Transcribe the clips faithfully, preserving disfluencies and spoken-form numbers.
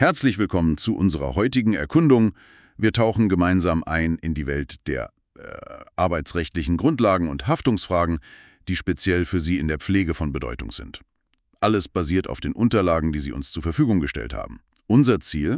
Herzlich willkommen zu unserer heutigen Erkundung. Wir tauchen gemeinsam ein in die Welt der äh, arbeitsrechtlichen Grundlagen und Haftungsfragen, die speziell für Sie in der Pflege von Bedeutung sind. Alles basiert auf den Unterlagen, die Sie uns zur Verfügung gestellt haben. Unser Ziel?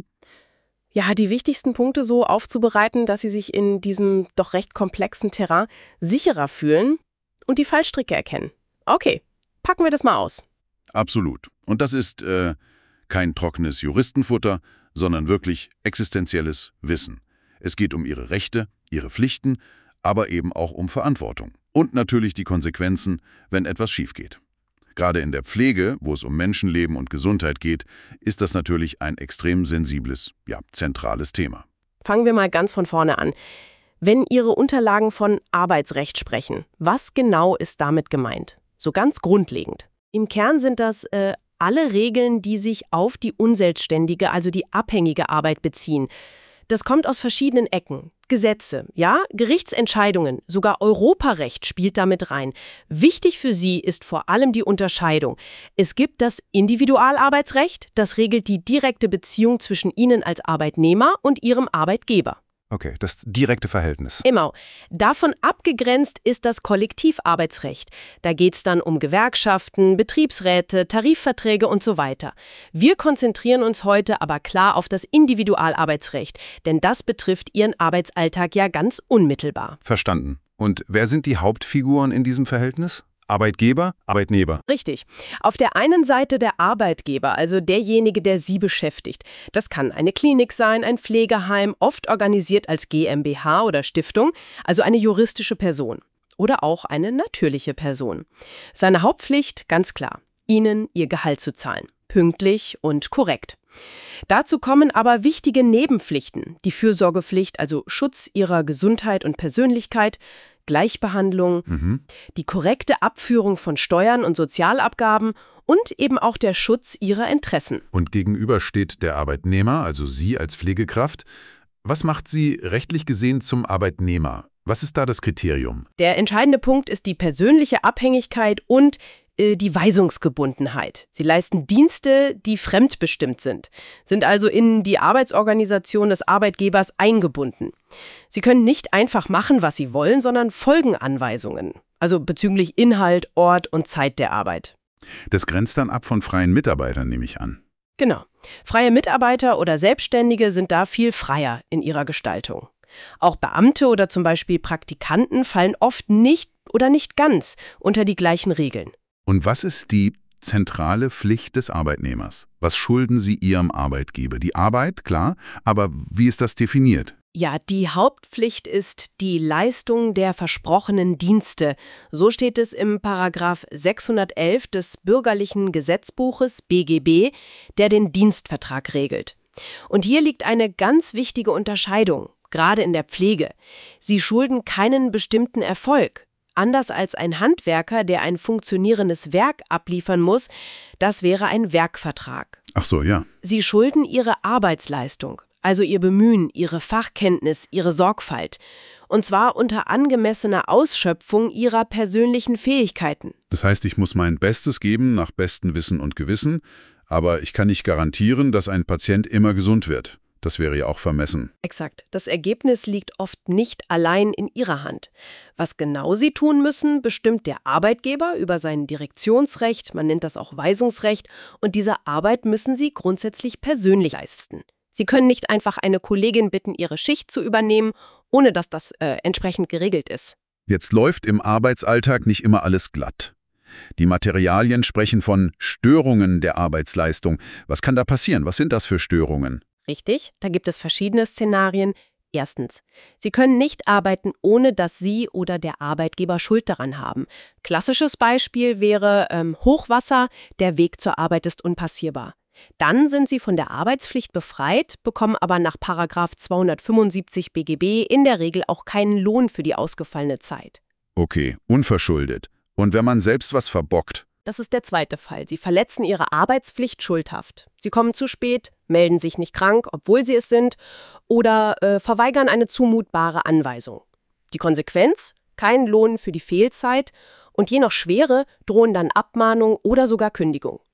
Ja, die wichtigsten Punkte so aufzubereiten, dass Sie sich in diesem doch recht komplexen Terrain sicherer fühlen und die Fallstricke erkennen. Okay, packen wir das mal aus. Absolut. Und das ist äh, kein trockenes Juristenfutter, sondern wirklich existenzielles Wissen. Es geht um Ihre Rechte, Ihre Pflichten, aber eben auch um Verantwortung. Und natürlich die Konsequenzen, wenn etwas schief geht. Gerade in der Pflege, wo es um Menschenleben und Gesundheit geht, ist das natürlich ein extrem sensibles, ja, zentrales Thema. Fangen wir mal ganz von vorne an. Wenn Ihre Unterlagen von Arbeitsrecht sprechen, was genau ist damit gemeint? So ganz grundlegend. Im Kern sind das äh, alle Regeln, die sich auf die unselbstständige, also die abhängige Arbeit beziehen. Das kommt aus verschiedenen Ecken. Gesetze, ja, Gerichtsentscheidungen, sogar Europarecht spielt damit rein. Wichtig für Sie ist vor allem die Unterscheidung. Es gibt das Individualarbeitsrecht, das regelt die direkte Beziehung zwischen Ihnen als Arbeitnehmer und Ihrem Arbeitgeber. Okay, das direkte Verhältnis. Genau. Davon abgegrenzt ist das Kollektivarbeitsrecht. Da geht es dann um Gewerkschaften, Betriebsräte, Tarifverträge und so weiter. Wir konzentrieren uns heute aber klar auf das Individualarbeitsrecht, denn das betrifft Ihren Arbeitsalltag ja ganz unmittelbar. Verstanden. Und wer sind die Hauptfiguren in diesem Verhältnis? Arbeitgeber, Arbeitnehmer. Richtig. Auf der einen Seite der Arbeitgeber, also derjenige, der Sie beschäftigt. Das kann eine Klinik sein, ein Pflegeheim, oft organisiert als GmbH oder Stiftung, also eine juristische Person. Oder auch eine natürliche Person. Seine Hauptpflicht, ganz klar, Ihnen Ihr Gehalt zu zahlen. Pünktlich und korrekt. Dazu kommen aber wichtige Nebenpflichten. Die Fürsorgepflicht, also Schutz Ihrer Gesundheit und Persönlichkeit, Gleichbehandlung, mhm. die korrekte Abführung von Steuern und Sozialabgaben und eben auch der Schutz ihrer Interessen. Und gegenüber steht der Arbeitnehmer, also Sie als Pflegekraft. Was macht Sie rechtlich gesehen zum Arbeitnehmer? Was ist da das Kriterium? Der entscheidende Punkt ist die persönliche Abhängigkeit und äh, die Weisungsgebundenheit. Sie leisten Dienste, die fremdbestimmt sind, sind also in die Arbeitsorganisation des Arbeitgebers eingebunden. Sie können nicht einfach machen, was Sie wollen, sondern folgen Anweisungen, also bezüglich Inhalt, Ort und Zeit der Arbeit. Das grenzt dann ab von freien Mitarbeitern, nehme ich an. Genau. Freie Mitarbeiter oder Selbstständige sind da viel freier in ihrer Gestaltung. Auch Beamte oder zum Beispiel Praktikanten fallen oft nicht oder nicht ganz unter die gleichen Regeln. Und was ist die zentrale Pflicht des Arbeitnehmers? Was schulden Sie Ihrem Arbeitgeber? Die Arbeit, klar, aber wie ist das definiert? Ja, die Hauptpflicht ist die Leistung der versprochenen Dienste. So steht es im Paragraph sechshundertelf des Bürgerlichen Gesetzbuches B G B, der den Dienstvertrag regelt. Und hier liegt eine ganz wichtige Unterscheidung, gerade in der Pflege. Sie schulden keinen bestimmten Erfolg. Anders als ein Handwerker, der ein funktionierendes Werk abliefern muss, das wäre ein Werkvertrag. Ach so, ja. Sie schulden ihre Arbeitsleistung, also ihr Bemühen, ihre Fachkenntnis, ihre Sorgfalt. Und zwar unter angemessener Ausschöpfung ihrer persönlichen Fähigkeiten. Das heißt, ich muss mein Bestes geben nach bestem Wissen und Gewissen, aber ich kann nicht garantieren, dass ein Patient immer gesund wird. Das wäre ja auch vermessen. Exakt. Das Ergebnis liegt oft nicht allein in Ihrer Hand. Was genau Sie tun müssen, bestimmt der Arbeitgeber über sein Direktionsrecht, man nennt das auch Weisungsrecht, und diese Arbeit müssen Sie grundsätzlich persönlich leisten. Sie können nicht einfach eine Kollegin bitten, ihre Schicht zu übernehmen, ohne dass das äh, entsprechend geregelt ist. Jetzt läuft im Arbeitsalltag nicht immer alles glatt. Die Materialien sprechen von Störungen der Arbeitsleistung. Was kann da passieren? Was sind das für Störungen? Richtig, da gibt es verschiedene Szenarien. Erstens, Sie können nicht arbeiten, ohne dass Sie oder der Arbeitgeber Schuld daran haben. Klassisches Beispiel wäre ähm, Hochwasser, der Weg zur Arbeit ist unpassierbar. Dann sind Sie von der Arbeitspflicht befreit, bekommen aber nach Paragraph zweihundertfünfundsiebzig B G B in der Regel auch keinen Lohn für die ausgefallene Zeit. Okay, unverschuldet. Und wenn man selbst was verbockt? Das ist der zweite Fall. Sie verletzen Ihre Arbeitspflicht schuldhaft. Sie kommen zu spät, melden sich nicht krank, obwohl Sie es sind, oder äh, verweigern eine zumutbare Anweisung. Die Konsequenz? Kein Lohn für die Fehlzeit und je nach Schwere drohen dann Abmahnung oder sogar Kündigung.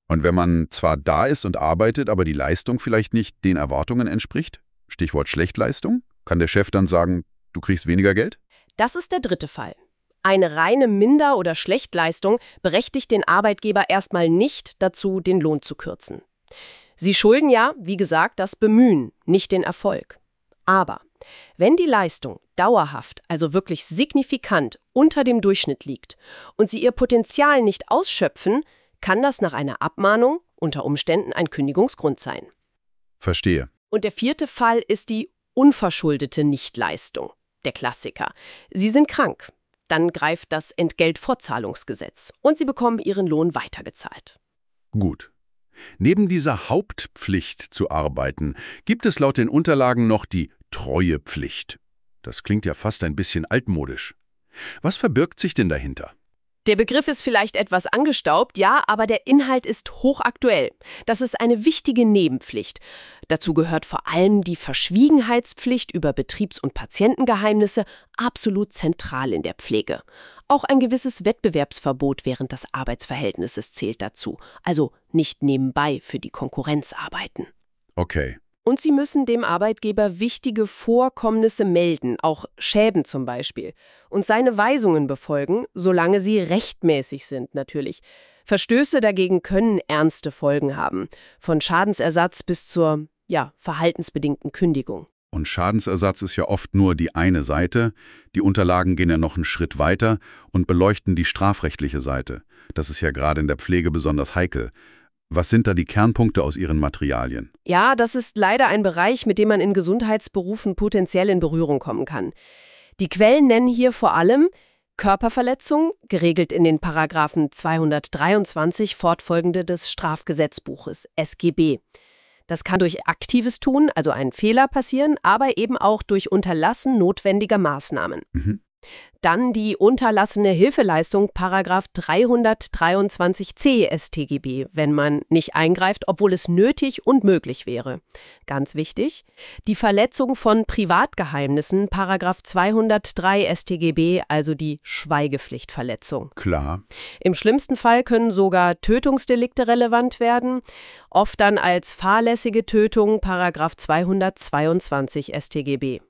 Und wenn man zwar da ist und arbeitet, aber die Leistung vielleicht nicht den Erwartungen entspricht, Stichwort Schlechtleistung, kann der Chef dann sagen, du kriegst weniger Geld? Das ist der dritte Fall. Eine reine Minder- oder Schlechtleistung berechtigt den Arbeitgeber erstmal nicht dazu, den Lohn zu kürzen. Sie schulden ja, wie gesagt, das Bemühen, nicht den Erfolg. Aber wenn die Leistung dauerhaft, also wirklich signifikant unter dem Durchschnitt liegt und Sie Ihr Potenzial nicht ausschöpfen, kann das nach einer Abmahnung unter Umständen ein Kündigungsgrund sein. Verstehe. Und der vierte Fall ist die unverschuldete Nichtleistung, der Klassiker. Sie sind krank, dann greift das Entgeltfortzahlungsgesetz und Sie bekommen Ihren Lohn weitergezahlt. Gut. Neben dieser Hauptpflicht zu arbeiten, gibt es laut den Unterlagen noch die Treuepflicht. Das klingt ja fast ein bisschen altmodisch. Was verbirgt sich denn dahinter? Der Begriff ist vielleicht etwas angestaubt, ja, aber der Inhalt ist hochaktuell. Das ist eine wichtige Nebenpflicht. Dazu gehört vor allem die Verschwiegenheitspflicht über Betriebs- und Patientengeheimnisse, absolut zentral in der Pflege. Auch ein gewisses Wettbewerbsverbot während des Arbeitsverhältnisses zählt dazu, also nicht nebenbei für die Konkurrenz arbeiten. Okay. Und Sie müssen dem Arbeitgeber wichtige Vorkommnisse melden, auch Schäden zum Beispiel, und seine Weisungen befolgen, solange sie rechtmäßig sind natürlich. Verstöße dagegen können ernste Folgen haben, von Schadensersatz bis zur, ja, verhaltensbedingten Kündigung. Und Schadensersatz ist ja oft nur die eine Seite. Die Unterlagen gehen ja noch einen Schritt weiter und beleuchten die strafrechtliche Seite. Das ist ja gerade in der Pflege besonders heikel. Was sind da die Kernpunkte aus Ihren Materialien? Ja, das ist leider ein Bereich, mit dem man in Gesundheitsberufen potenziell in Berührung kommen kann. Die Quellen nennen hier vor allem Körperverletzung, geregelt in den Paragraphen zweihundertdreiundzwanzig fortfolgende des Strafgesetzbuches, S G B. Das kann durch aktives Tun, also einen Fehler, passieren, aber eben auch durch Unterlassen notwendiger Maßnahmen. Mhm. Dann die unterlassene Hilfeleistung, Paragraph dreihundertdreiundzwanzig c S t G B, wenn man nicht eingreift, obwohl es nötig und möglich wäre. Ganz wichtig, die Verletzung von Privatgeheimnissen, Paragraph zweihundertdrei S t G B, also die Schweigepflichtverletzung. Klar. Im schlimmsten Fall können sogar Tötungsdelikte relevant werden, oft dann als fahrlässige Tötung, Paragraph zweihundertzweiundzwanzig S t G B.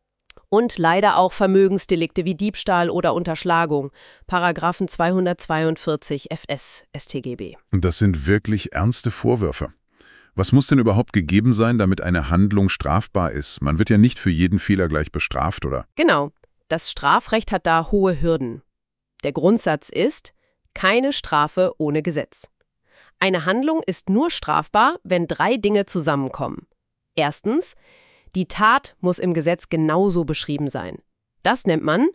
Und leider auch Vermögensdelikte wie Diebstahl oder Unterschlagung, Paragraphen zweihundertzweiundvierzig F S S t G B. Und das sind wirklich ernste Vorwürfe. Was muss denn überhaupt gegeben sein, damit eine Handlung strafbar ist? Man wird ja nicht für jeden Fehler gleich bestraft, oder? Genau. Das Strafrecht hat da hohe Hürden. Der Grundsatz ist, keine Strafe ohne Gesetz. Eine Handlung ist nur strafbar, wenn drei Dinge zusammenkommen. Erstens, die Tat muss im Gesetz genauso beschrieben sein. Das nennt man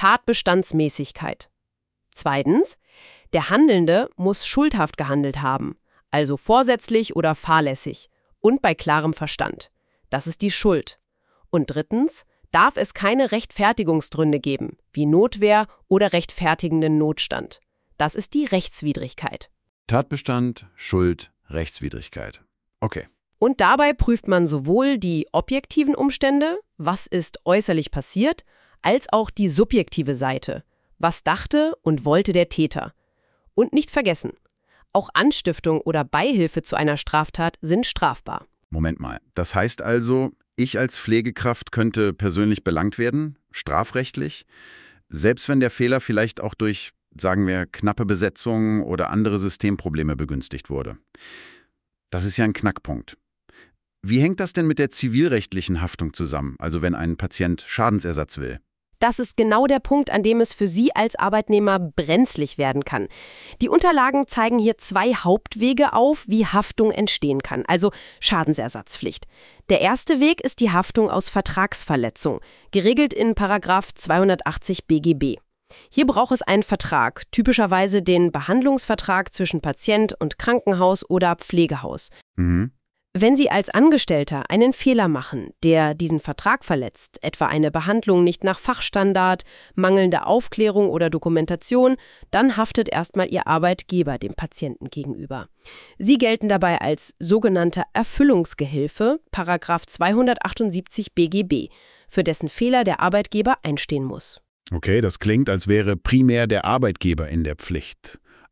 Tatbestandsmäßigkeit. Zweitens, der Handelnde muss schuldhaft gehandelt haben, also vorsätzlich oder fahrlässig und bei klarem Verstand. Das ist die Schuld. Und drittens, darf es keine Rechtfertigungsgründe geben, wie Notwehr oder rechtfertigenden Notstand. Das ist die Rechtswidrigkeit. Tatbestand, Schuld, Rechtswidrigkeit. Okay. Und dabei prüft man sowohl die objektiven Umstände, was ist äußerlich passiert, als auch die subjektive Seite, was dachte und wollte der Täter. Und nicht vergessen, auch Anstiftung oder Beihilfe zu einer Straftat sind strafbar. Moment mal, das heißt also, ich als Pflegekraft könnte persönlich belangt werden, strafrechtlich, selbst wenn der Fehler vielleicht auch durch, sagen wir, knappe Besetzung oder andere Systemprobleme begünstigt wurde. Das ist ja ein Knackpunkt. Wie hängt das denn mit der zivilrechtlichen Haftung zusammen, also wenn ein Patient Schadensersatz will? Das ist genau der Punkt, an dem es für Sie als Arbeitnehmer brenzlig werden kann. Die Unterlagen zeigen hier zwei Hauptwege auf, wie Haftung entstehen kann, also Schadensersatzpflicht. Der erste Weg ist die Haftung aus Vertragsverletzung, geregelt in Paragraph zweihundertachtzig B G B. Hier braucht es einen Vertrag, typischerweise den Behandlungsvertrag zwischen Patient und Krankenhaus oder Pflegehaus. Mhm. Wenn Sie als Angestellter einen Fehler machen, der diesen Vertrag verletzt, etwa eine Behandlung nicht nach Fachstandard, mangelnde Aufklärung oder Dokumentation, dann haftet erstmal Ihr Arbeitgeber dem Patienten gegenüber. Sie gelten dabei als sogenannter Erfüllungsgehilfe, Paragraph zweihundertachtundsiebzig B G B, für dessen Fehler der Arbeitgeber einstehen muss. Okay, das klingt, als wäre primär der Arbeitgeber in der Pflicht.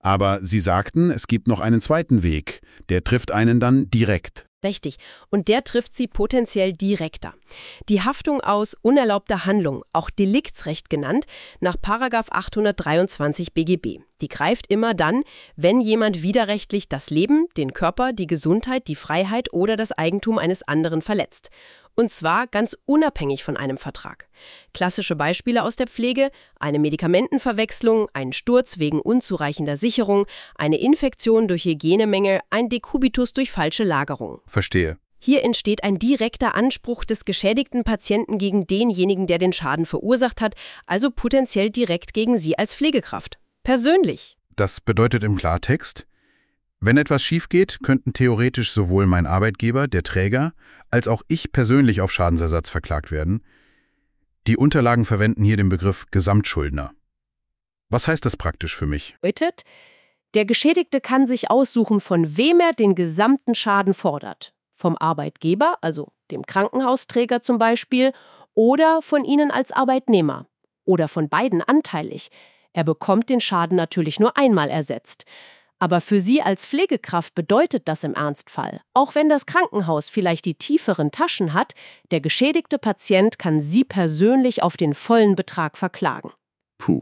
Aber Sie sagten, es gibt noch einen zweiten Weg. Der trifft einen dann direkt. Richtig. Und der trifft sie potenziell direkter. Die Haftung aus unerlaubter Handlung, auch Deliktsrecht genannt, nach Paragraph achthundertdreiundzwanzig B G B. Die greift immer dann, wenn jemand widerrechtlich das Leben, den Körper, die Gesundheit, die Freiheit oder das Eigentum eines anderen verletzt. Und zwar ganz unabhängig von einem Vertrag. Klassische Beispiele aus der Pflege: eine Medikamentenverwechslung, ein Sturz wegen unzureichender Sicherung, eine Infektion durch Hygienemängel, ein Dekubitus durch falsche Lagerung. Verstehe. Hier entsteht ein direkter Anspruch des geschädigten Patienten gegen denjenigen, der den Schaden verursacht hat, also potenziell direkt gegen Sie als Pflegekraft. Persönlich. Das bedeutet im Klartext, wenn etwas schief geht, könnten theoretisch sowohl mein Arbeitgeber, der Träger, als auch ich persönlich auf Schadensersatz verklagt werden. Die Unterlagen verwenden hier den Begriff Gesamtschuldner. Was heißt das praktisch für mich? Bedeutet, der Geschädigte kann sich aussuchen, von wem er den gesamten Schaden fordert. Vom Arbeitgeber, also dem Krankenhausträger zum Beispiel, oder von Ihnen als Arbeitnehmer. Oder von beiden anteilig. Er bekommt den Schaden natürlich nur einmal ersetzt. Aber für Sie als Pflegekraft bedeutet das im Ernstfall, auch wenn das Krankenhaus vielleicht die tieferen Taschen hat, der geschädigte Patient kann Sie persönlich auf den vollen Betrag verklagen. Puh.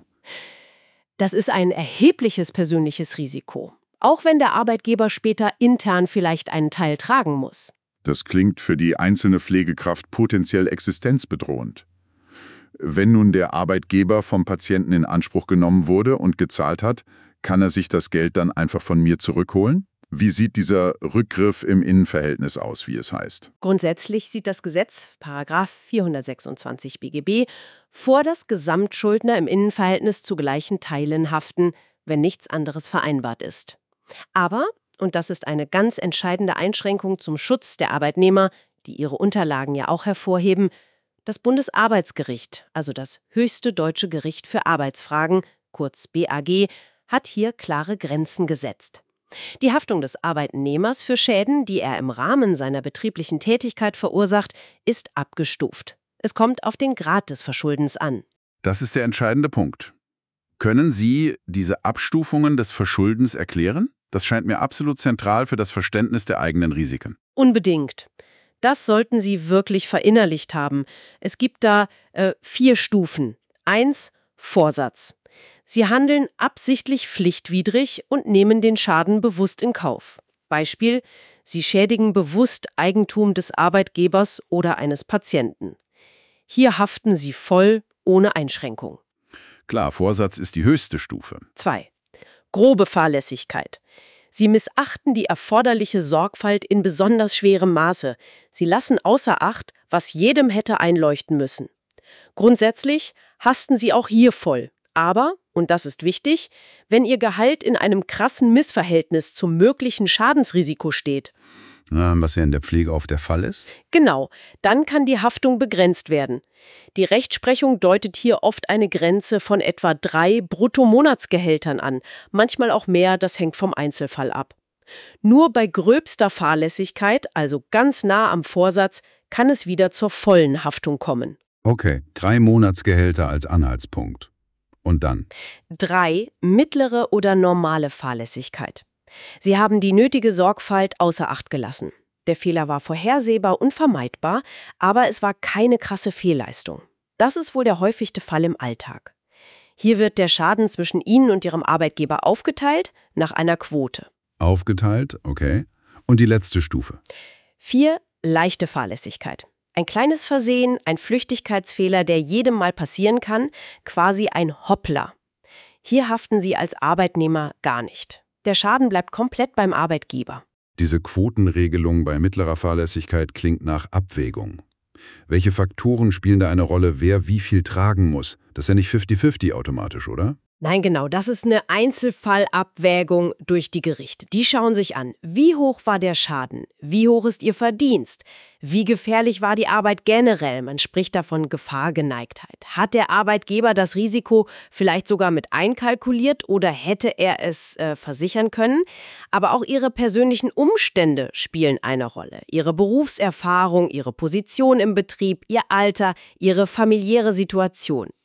Das ist ein erhebliches persönliches Risiko, auch wenn der Arbeitgeber später intern vielleicht einen Teil tragen muss. Das klingt für die einzelne Pflegekraft potenziell existenzbedrohend. Wenn nun der Arbeitgeber vom Patienten in Anspruch genommen wurde und gezahlt hat, kann er sich das Geld dann einfach von mir zurückholen? Wie sieht dieser Rückgriff im Innenverhältnis aus, wie es heißt? Grundsätzlich sieht das Gesetz, Paragraph vierhundertsechsundzwanzig B G B, vor, dass Gesamtschuldner im Innenverhältnis zu gleichen Teilen haften, wenn nichts anderes vereinbart ist. Aber, und das ist eine ganz entscheidende Einschränkung zum Schutz der Arbeitnehmer, die ihre Unterlagen ja auch hervorheben, das Bundesarbeitsgericht, also das höchste deutsche Gericht für Arbeitsfragen, kurz B A G, hat hier klare Grenzen gesetzt. Die Haftung des Arbeitnehmers für Schäden, die er im Rahmen seiner betrieblichen Tätigkeit verursacht, ist abgestuft. Es kommt auf den Grad des Verschuldens an. Das ist der entscheidende Punkt. Können Sie diese Abstufungen des Verschuldens erklären? Das scheint mir absolut zentral für das Verständnis der eigenen Risiken. Unbedingt. Das sollten Sie wirklich verinnerlicht haben. Es gibt da äh, vier Stufen. Eins, Vorsatz. Sie handeln absichtlich pflichtwidrig und nehmen den Schaden bewusst in Kauf. Beispiel: Sie schädigen bewusst Eigentum des Arbeitgebers oder eines Patienten. Hier haften Sie voll, ohne Einschränkung. Klar, Vorsatz ist die höchste Stufe. Zwei. Grobe Fahrlässigkeit. Sie missachten die erforderliche Sorgfalt in besonders schwerem Maße. Sie lassen außer Acht, was jedem hätte einleuchten müssen. Grundsätzlich hasten Sie auch hier voll. Aber, und das ist wichtig, wenn Ihr Gehalt in einem krassen Missverhältnis zum möglichen Schadensrisiko steht. Was ja in der Pflege oft der Fall ist. Genau, dann kann die Haftung begrenzt werden. Die Rechtsprechung deutet hier oft eine Grenze von etwa drei Bruttomonatsgehältern an, manchmal auch mehr, das hängt vom Einzelfall ab. Nur bei gröbster Fahrlässigkeit, also ganz nah am Vorsatz, kann es wieder zur vollen Haftung kommen. Okay, drei Monatsgehälter als Anhaltspunkt. Und dann? Drei, mittlere oder normale Fahrlässigkeit. Sie haben die nötige Sorgfalt außer Acht gelassen. Der Fehler war vorhersehbar und vermeidbar, aber es war keine krasse Fehlleistung. Das ist wohl der häufigste Fall im Alltag. Hier wird der Schaden zwischen Ihnen und Ihrem Arbeitgeber aufgeteilt nach einer Quote. Aufgeteilt, okay. Und die letzte Stufe? Vier, leichte Fahrlässigkeit. Ein kleines Versehen, ein Flüchtigkeitsfehler, der jedem mal passieren kann, quasi ein Hoppla. Hier haften Sie als Arbeitnehmer gar nicht. Der Schaden bleibt komplett beim Arbeitgeber. Diese Quotenregelung bei mittlerer Fahrlässigkeit klingt nach Abwägung. Welche Faktoren spielen da eine Rolle, wer wie viel tragen muss? Das ist ja nicht fifty fifty automatisch, oder? Nein, genau, das ist eine Einzelfallabwägung durch die Gerichte. Die schauen sich an, wie hoch war der Schaden, wie hoch ist Ihr Verdienst, wie gefährlich war die Arbeit generell, man spricht da von Gefahrgeneigtheit. Hat der Arbeitgeber das Risiko vielleicht sogar mit einkalkuliert oder hätte er es äh, versichern können? Aber auch Ihre persönlichen Umstände spielen eine Rolle. Ihre Berufserfahrung, Ihre Position im Betrieb, Ihr Alter, Ihre familiäre Situation.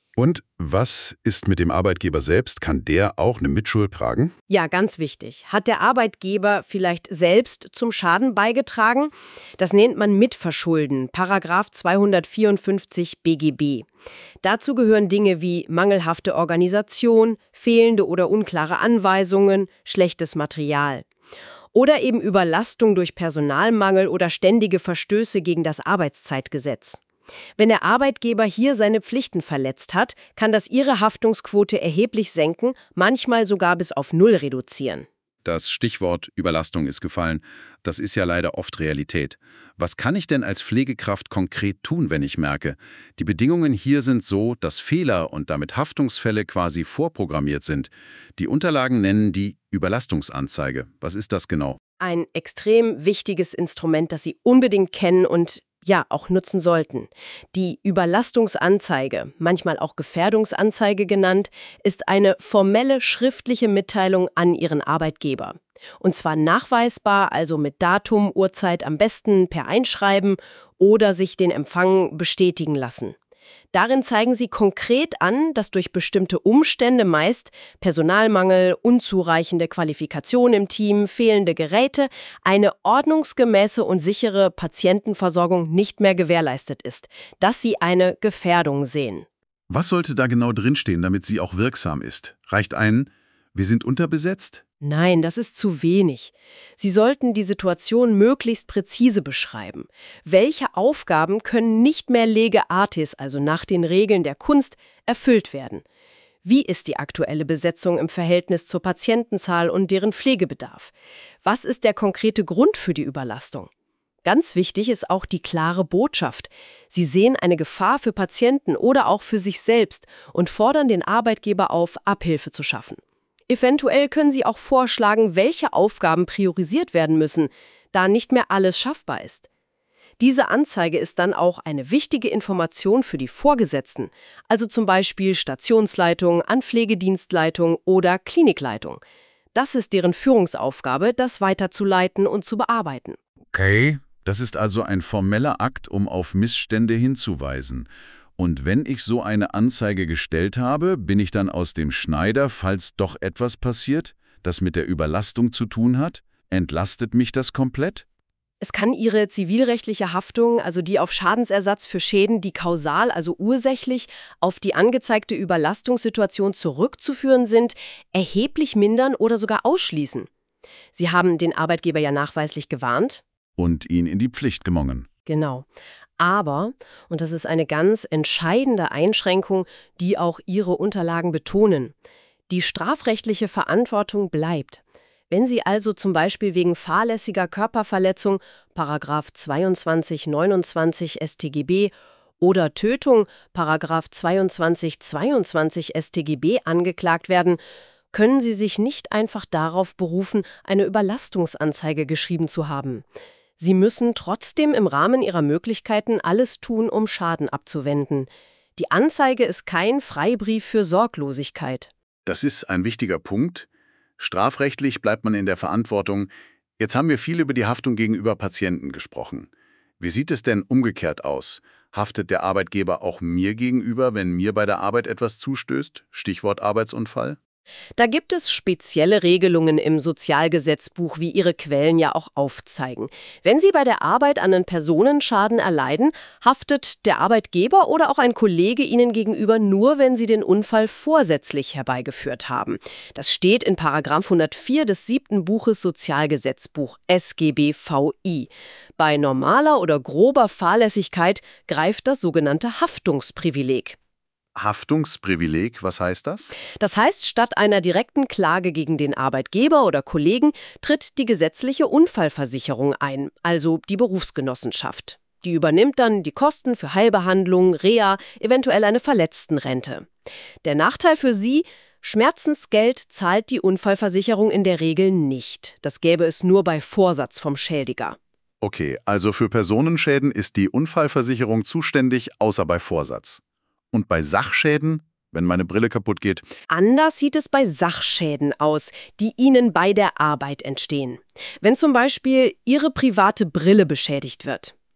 Und was ist mit dem Arbeitgeber selbst? Kann der auch eine Mitschuld tragen? Ja, ganz wichtig. Hat der Arbeitgeber vielleicht selbst zum Schaden beigetragen? Das nennt man Mitverschulden, Paragraph zweihundertvierundfünfzig B G B. Dazu gehören Dinge wie mangelhafte Organisation, fehlende oder unklare Anweisungen, schlechtes Material. Oder eben Überlastung durch Personalmangel oder ständige Verstöße gegen das Arbeitszeitgesetz. Wenn der Arbeitgeber hier seine Pflichten verletzt hat, kann das ihre Haftungsquote erheblich senken, manchmal sogar bis auf Null reduzieren. Das Stichwort Überlastung ist gefallen. Das ist ja leider oft Realität. Was kann ich denn als Pflegekraft konkret tun, wenn ich merke, die Bedingungen hier sind so, dass Fehler und damit Haftungsfälle quasi vorprogrammiert sind? Die Unterlagen nennen die Überlastungsanzeige. Was ist das genau? Ein extrem wichtiges Instrument, das Sie unbedingt kennen und ja, auch nutzen sollten. Die Überlastungsanzeige, manchmal auch Gefährdungsanzeige genannt, ist eine formelle schriftliche Mitteilung an Ihren Arbeitgeber. Und zwar nachweisbar, also mit Datum, Uhrzeit am besten per Einschreiben oder sich den Empfang bestätigen lassen. Darin zeigen Sie konkret an, dass durch bestimmte Umstände, meist Personalmangel, unzureichende Qualifikation im Team, fehlende Geräte, eine ordnungsgemäße und sichere Patientenversorgung nicht mehr gewährleistet ist, dass Sie eine Gefährdung sehen. Was sollte da genau drinstehen, damit sie auch wirksam ist? Reicht ein, wir sind unterbesetzt? Nein, das ist zu wenig. Sie sollten die Situation möglichst präzise beschreiben. Welche Aufgaben können nicht mehr lege artis, also nach den Regeln der Kunst, erfüllt werden? Wie ist die aktuelle Besetzung im Verhältnis zur Patientenzahl und deren Pflegebedarf? Was ist der konkrete Grund für die Überlastung? Ganz wichtig ist auch die klare Botschaft. Sie sehen eine Gefahr für Patienten oder auch für sich selbst und fordern den Arbeitgeber auf, Abhilfe zu schaffen. Eventuell können Sie auch vorschlagen, welche Aufgaben priorisiert werden müssen, da nicht mehr alles schaffbar ist. Diese Anzeige ist dann auch eine wichtige Information für die Vorgesetzten, also zum Beispiel Stationsleitung, Anpflegedienstleitung oder Klinikleitung. Das ist deren Führungsaufgabe, das weiterzuleiten und zu bearbeiten. Okay, das ist also ein formeller Akt, um auf Missstände hinzuweisen. Und wenn ich so eine Anzeige gestellt habe, bin ich dann aus dem Schneider, falls doch etwas passiert, das mit der Überlastung zu tun hat? Entlastet mich das komplett? Es kann Ihre zivilrechtliche Haftung, also die auf Schadensersatz für Schäden, die kausal, also ursächlich, auf die angezeigte Überlastungssituation zurückzuführen sind, erheblich mindern oder sogar ausschließen. Sie haben den Arbeitgeber ja nachweislich gewarnt. Und ihn in die Pflicht gemongen. Genau. Aber, und das ist eine ganz entscheidende Einschränkung, die auch Ihre Unterlagen betonen, die strafrechtliche Verantwortung bleibt. Wenn Sie also zum Beispiel wegen fahrlässiger Körperverletzung, Paragraph zweiundzwanzig neunundzwanzig S t G B oder Tötung, Paragraph zweiundzwanzig zweiundzwanzig S t G B angeklagt werden, können Sie sich nicht einfach darauf berufen, eine Überlastungsanzeige geschrieben zu haben. Sie müssen trotzdem im Rahmen Ihrer Möglichkeiten alles tun, um Schaden abzuwenden. Die Anzeige ist kein Freibrief für Sorglosigkeit. Das ist ein wichtiger Punkt. Strafrechtlich bleibt man in der Verantwortung. Jetzt haben wir viel über die Haftung gegenüber Patienten gesprochen. Wie sieht es denn umgekehrt aus? Haftet der Arbeitgeber auch mir gegenüber, wenn mir bei der Arbeit etwas zustößt? Stichwort Arbeitsunfall? Da gibt es spezielle Regelungen im Sozialgesetzbuch, wie Ihre Quellen ja auch aufzeigen. Wenn Sie bei der Arbeit einen Personenschaden erleiden, haftet der Arbeitgeber oder auch ein Kollege Ihnen gegenüber nur, wenn Sie den Unfall vorsätzlich herbeigeführt haben. Das steht in Paragraph hundertvier des siebten Buches Sozialgesetzbuch S G B V I. Bei normaler oder grober Fahrlässigkeit greift das sogenannte Haftungsprivileg. Haftungsprivileg, was heißt das? Das heißt, statt einer direkten Klage gegen den Arbeitgeber oder Kollegen tritt die gesetzliche Unfallversicherung ein, also die Berufsgenossenschaft. Die übernimmt dann die Kosten für Heilbehandlung, Reha, eventuell eine Verletztenrente. Der Nachteil für Sie: Schmerzensgeld zahlt die Unfallversicherung in der Regel nicht. Das gäbe es nur bei Vorsatz vom Schädiger. Okay, also für Personenschäden ist die Unfallversicherung zuständig, außer bei Vorsatz. Und bei Sachschäden, wenn meine Brille kaputt geht? Anders sieht es bei Sachschäden aus, die Ihnen bei der Arbeit entstehen. Wenn zum Beispiel Ihre private Brille beschädigt wird.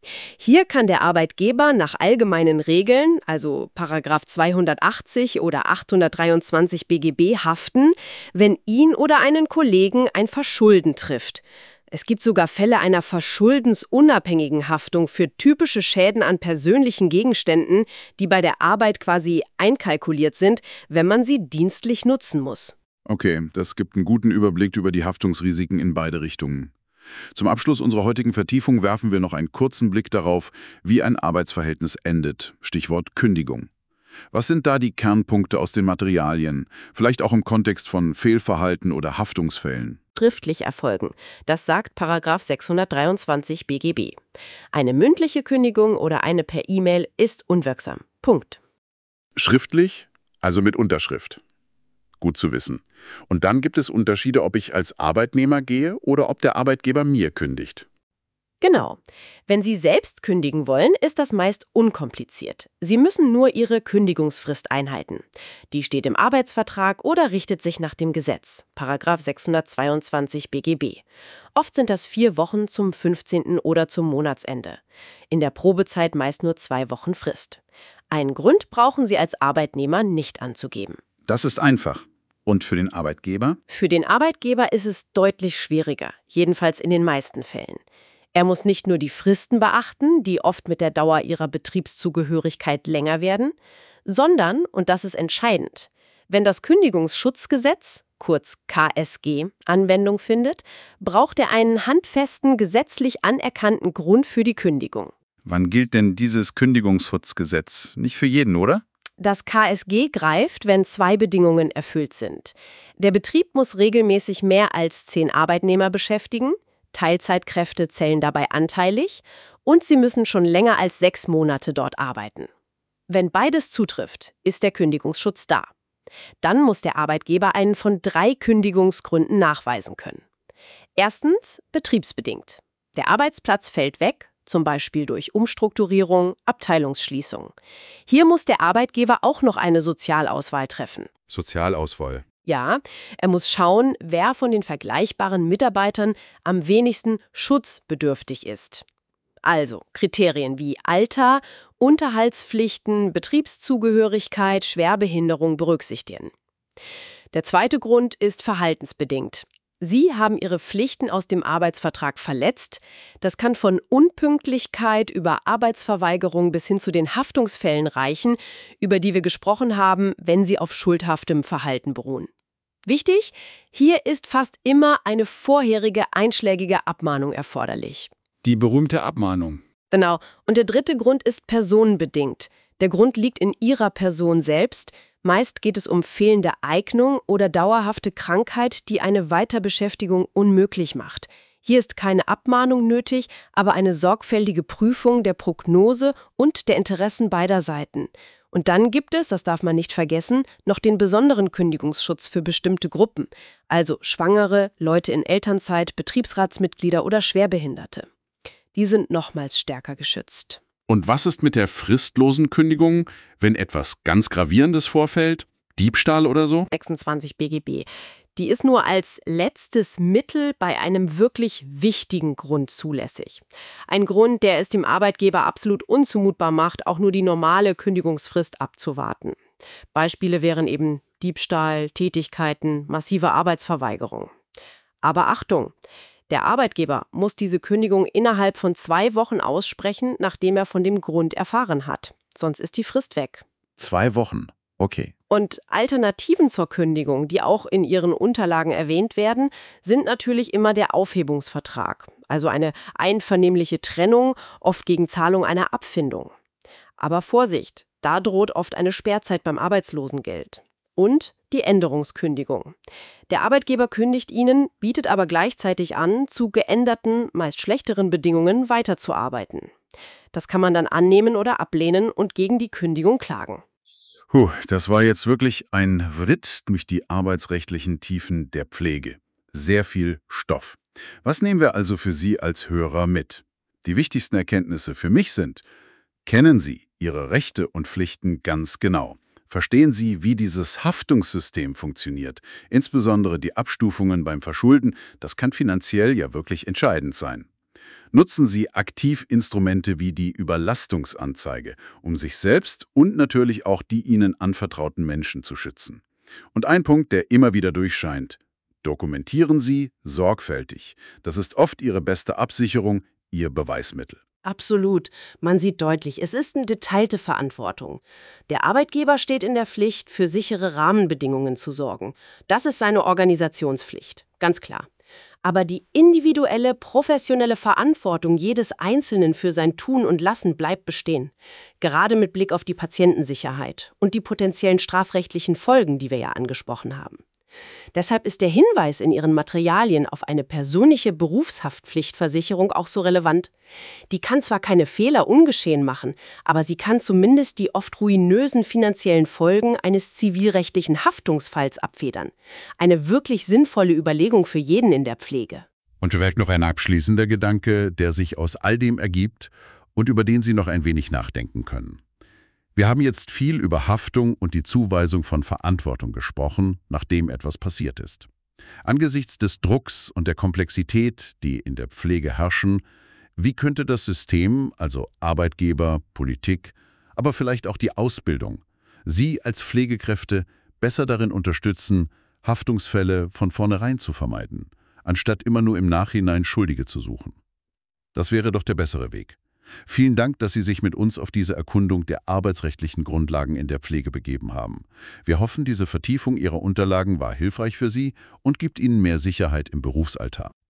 Hier kann der Arbeitgeber nach allgemeinen Regeln, also Paragraph zweihundertachtzig oder achthundertdreiundzwanzig B G B, haften, wenn ihn oder einen Kollegen ein Verschulden trifft. Es gibt sogar Fälle einer verschuldensunabhängigen Haftung für typische Schäden an persönlichen Gegenständen, die bei der Arbeit quasi einkalkuliert sind, wenn man sie dienstlich nutzen muss. Okay, das gibt einen guten Überblick über die Haftungsrisiken in beide Richtungen. Zum Abschluss unserer heutigen Vertiefung werfen wir noch einen kurzen Blick darauf, wie ein Arbeitsverhältnis endet. Stichwort Kündigung. Was sind da die Kernpunkte aus den Materialien, vielleicht auch im Kontext von Fehlverhalten oder Haftungsfällen? Schriftlich erfolgen. Das sagt Paragraph sechshundertdreiundzwanzig B G B. Eine mündliche Kündigung oder eine per E-Mail ist unwirksam. Punkt. Schriftlich, also mit Unterschrift. Gut zu wissen. Und dann gibt es Unterschiede, ob ich als Arbeitnehmer gehe oder ob der Arbeitgeber mir kündigt. Genau. Wenn Sie selbst kündigen wollen, ist das meist unkompliziert. Sie müssen nur Ihre Kündigungsfrist einhalten. Die steht im Arbeitsvertrag oder richtet sich nach dem Gesetz, Paragraph sechshundertzweiundzwanzig B G B. Oft sind das vier Wochen zum fünfzehnten oder zum Monatsende. In der Probezeit meist nur zwei Wochen Frist. Einen Grund brauchen Sie als Arbeitnehmer nicht anzugeben. Das ist einfach. Und für den Arbeitgeber? Für den Arbeitgeber ist es deutlich schwieriger, jedenfalls in den meisten Fällen. Er muss nicht nur die Fristen beachten, die oft mit der Dauer ihrer Betriebszugehörigkeit länger werden, sondern, und das ist entscheidend, wenn das Kündigungsschutzgesetz, kurz K S G, Anwendung findet, braucht er einen handfesten, gesetzlich anerkannten Grund für die Kündigung. Wann gilt denn dieses Kündigungsschutzgesetz? Nicht für jeden, oder? Das K S G greift, wenn zwei Bedingungen erfüllt sind. Der Betrieb muss regelmäßig mehr als zehn Arbeitnehmer beschäftigen, Teilzeitkräfte zählen dabei anteilig und sie müssen schon länger als sechs Monate dort arbeiten. Wenn beides zutrifft, ist der Kündigungsschutz da. Dann muss der Arbeitgeber einen von drei Kündigungsgründen nachweisen können. Erstens, betriebsbedingt. Der Arbeitsplatz fällt weg, zum Beispiel durch Umstrukturierung, Abteilungsschließung. Hier muss der Arbeitgeber auch noch eine Sozialauswahl treffen. Sozialauswahl. Ja, er muss schauen, wer von den vergleichbaren Mitarbeitern am wenigsten schutzbedürftig ist. Also Kriterien wie Alter, Unterhaltspflichten, Betriebszugehörigkeit, Schwerbehinderung berücksichtigen. Der zweite Grund ist verhaltensbedingt. Sie haben Ihre Pflichten aus dem Arbeitsvertrag verletzt. Das kann von Unpünktlichkeit über Arbeitsverweigerung bis hin zu den Haftungsfällen reichen, über die wir gesprochen haben, wenn sie auf schuldhaftem Verhalten beruhen. Wichtig, hier ist fast immer eine vorherige einschlägige Abmahnung erforderlich. Die berühmte Abmahnung. Genau. Und der dritte Grund ist personenbedingt. Der Grund liegt in Ihrer Person selbst. Meist geht es um fehlende Eignung oder dauerhafte Krankheit, die eine Weiterbeschäftigung unmöglich macht. Hier ist keine Abmahnung nötig, aber eine sorgfältige Prüfung der Prognose und der Interessen beider Seiten. Und dann gibt es, das darf man nicht vergessen, noch den besonderen Kündigungsschutz für bestimmte Gruppen, also Schwangere, Leute in Elternzeit, Betriebsratsmitglieder oder Schwerbehinderte. Die sind nochmals stärker geschützt. Und was ist mit der fristlosen Kündigung, wenn etwas ganz Gravierendes vorfällt? Diebstahl oder so? sechsundzwanzig B G B. Die ist nur als letztes Mittel bei einem wirklich wichtigen Grund zulässig. Ein Grund, der es dem Arbeitgeber absolut unzumutbar macht, auch nur die normale Kündigungsfrist abzuwarten. Beispiele wären eben Diebstahl, Tätigkeiten, massive Arbeitsverweigerung. Aber Achtung! Der Arbeitgeber muss diese Kündigung innerhalb von zwei Wochen aussprechen, nachdem er von dem Grund erfahren hat. Sonst ist die Frist weg. Zwei Wochen. Okay. Und Alternativen zur Kündigung, die auch in Ihren Unterlagen erwähnt werden, sind natürlich immer der Aufhebungsvertrag. Also eine einvernehmliche Trennung, oft gegen Zahlung einer Abfindung. Aber Vorsicht, da droht oft eine Sperrzeit beim Arbeitslosengeld. Und die Änderungskündigung. Der Arbeitgeber kündigt Ihnen, bietet aber gleichzeitig an, zu geänderten, meist schlechteren Bedingungen weiterzuarbeiten. Das kann man dann annehmen oder ablehnen und gegen die Kündigung klagen. Puh, das war jetzt wirklich ein Ritt durch die arbeitsrechtlichen Tiefen der Pflege. Sehr viel Stoff. Was nehmen wir also für Sie als Hörer mit? Die wichtigsten Erkenntnisse für mich sind: Kennen Sie Ihre Rechte und Pflichten ganz genau. Verstehen Sie, wie dieses Haftungssystem funktioniert, insbesondere die Abstufungen beim Verschulden, das kann finanziell ja wirklich entscheidend sein. Nutzen Sie aktiv Instrumente wie die Überlastungsanzeige, um sich selbst und natürlich auch die Ihnen anvertrauten Menschen zu schützen. Und ein Punkt, der immer wieder durchscheint: Dokumentieren Sie sorgfältig. Das ist oft Ihre beste Absicherung, Ihr Beweismittel. Absolut. Man sieht deutlich, es ist eine geteilte Verantwortung. Der Arbeitgeber steht in der Pflicht, für sichere Rahmenbedingungen zu sorgen. Das ist seine Organisationspflicht, ganz klar. Aber die individuelle, professionelle Verantwortung jedes Einzelnen für sein Tun und Lassen bleibt bestehen. Gerade mit Blick auf die Patientensicherheit und die potenziellen strafrechtlichen Folgen, die wir ja angesprochen haben. Deshalb ist der Hinweis in Ihren Materialien auf eine persönliche Berufshaftpflichtversicherung auch so relevant. Die kann zwar keine Fehler ungeschehen machen, aber sie kann zumindest die oft ruinösen finanziellen Folgen eines zivilrechtlichen Haftungsfalls abfedern. Eine wirklich sinnvolle Überlegung für jeden in der Pflege. Und vielleicht noch ein abschließender Gedanke, der sich aus all dem ergibt und über den Sie noch ein wenig nachdenken können. Wir haben jetzt viel über Haftung und die Zuweisung von Verantwortung gesprochen, nachdem etwas passiert ist. Angesichts des Drucks und der Komplexität, die in der Pflege herrschen, wie könnte das System, also Arbeitgeber, Politik, aber vielleicht auch die Ausbildung, Sie als Pflegekräfte besser darin unterstützen, Haftungsfälle von vornherein zu vermeiden, anstatt immer nur im Nachhinein Schuldige zu suchen? Das wäre doch der bessere Weg. Vielen Dank, dass Sie sich mit uns auf diese Erkundung der arbeitsrechtlichen Grundlagen in der Pflege begeben haben. Wir hoffen, diese Vertiefung Ihrer Unterlagen war hilfreich für Sie und gibt Ihnen mehr Sicherheit im Berufsalltag.